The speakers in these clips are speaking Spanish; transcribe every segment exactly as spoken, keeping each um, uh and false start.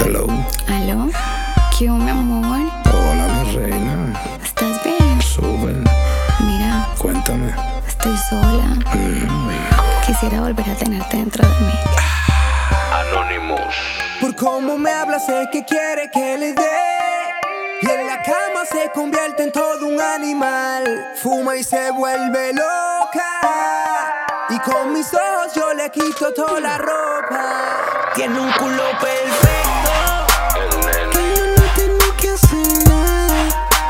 Hello. ¿Aló? ¿Qué hubo, mi amor? Hola, mi reina. ¿Estás bien? Súper. Mira, Cuéntame. estoy sola. Mm. Quisiera volver a tenerte dentro de mí. Anonymous. Por cómo me habla sé que quiere que le dé. Y en la cama se convierte en todo un animal. Fuma y se vuelve loca. Y con mis ojos yo le quito toda la ropa. Tiene un culo perfecto. Que yo no tengo que hacer nada.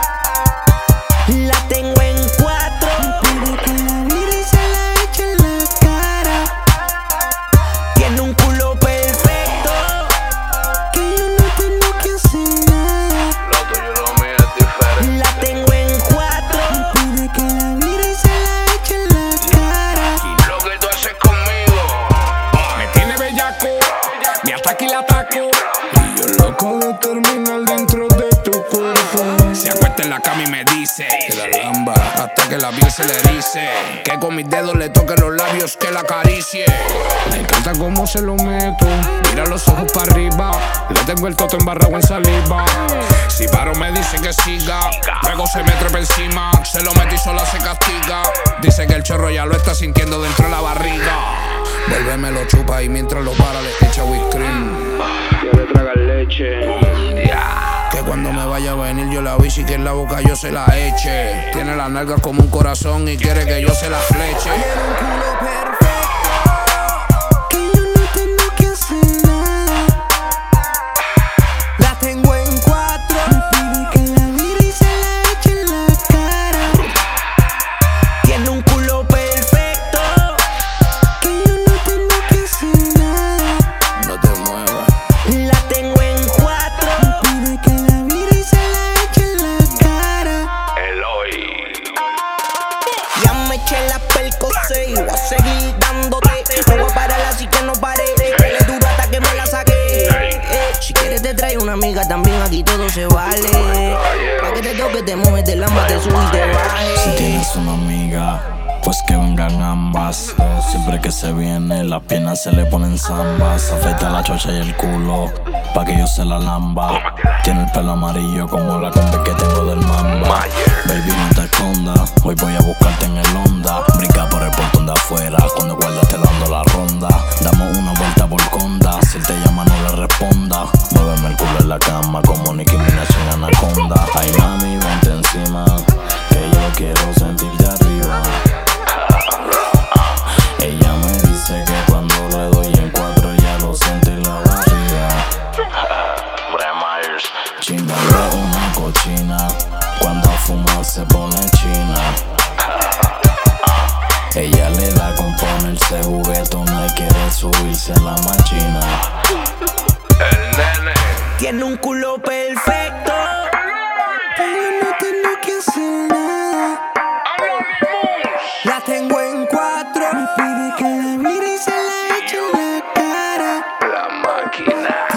La tengo en cuatro. Pide que la vire y se la eche en la cara. Tiene un culo perfecto. Que yo no tengo que hacer nada. Lo tuyo y lo mío es diferente. La tengo en cuatro. Pide que la vire y se la eche en la cara. Lo que tú haces conmigo Me tiene bellaco, me ataca y la ataco. y yo loco de terminar dentro de tu cuerpo. Se acuesta en la cama y me dice Que la lamba. hasta que la piel se le erice, que con mis dedos le toque los labios, que la acaricie. Me encanta cómo se lo meto. Mira los ojos para arriba, le tengo el toto embarrado en saliva. Si paro me dice que siga, luego se me trepa encima, se lo mete y sola se castiga. Dice que el chorro ya lo está sintiendo dentro de la barriga. Vuelve, lo chupa y mientras lo para le echa whipped cream. Quiere tragar leche. Que cuando me vaya a venir yo la aviso y que en la boca yo se la eche. Tiene las nalgas como un corazón y quiere que yo se la fleche. Tiene un culo perfecto. Que yo no tengo que hacer nada. La tengo en cuatro. Me pide que la vire y se la eche en la cara. Tiene un culo perfecto. Que yo no tengo que hacer nada. No te muevas. La tengo en cuatro. Me pide que la vire y se la eche en la cara. Eloy. Ya me eché la percocé y voy a seguir dándote. No voy a parar así que no paré. Dale duro hasta que me la saqué. Eh, si quieres te traigo una amiga también, aquí todo se vale. Pa' que te toque, te mueves, te lamba, te subes y te bajes. Si tienes una amiga, pues que vengan ambas. Siempre que se viene, las piernas se le ponen zambas. Afeita la chocha y el culo, pa' que yo se la lamba. Tiene el pelo amarillo como la combi que tengo del Mamba. Baby, no te escondas, hoy voy a buscarte en el Honda. Brinca por el portón de afuera, cuando guarda te dando la ronda. Damos una vuelta por Conda, si él te llama no le responda. Muéveme el culo en la cama como Nicki Minaj en Anaconda. Ay mami, vente encima, que yo quiero sentirte arriba. Ella me dice que cuando le doy en cuatro ya lo siente en la barriga. Chingale una cochina, cuando a fumar se pone china. Ella le da con ponerse juguetona y quiere subirse en la machina. El nene. Tiene un culo perfecto. Pero no tengo que hacer nada. La tengo en cuatro. Me pide que la mire y se la eche en la cara. La máquina.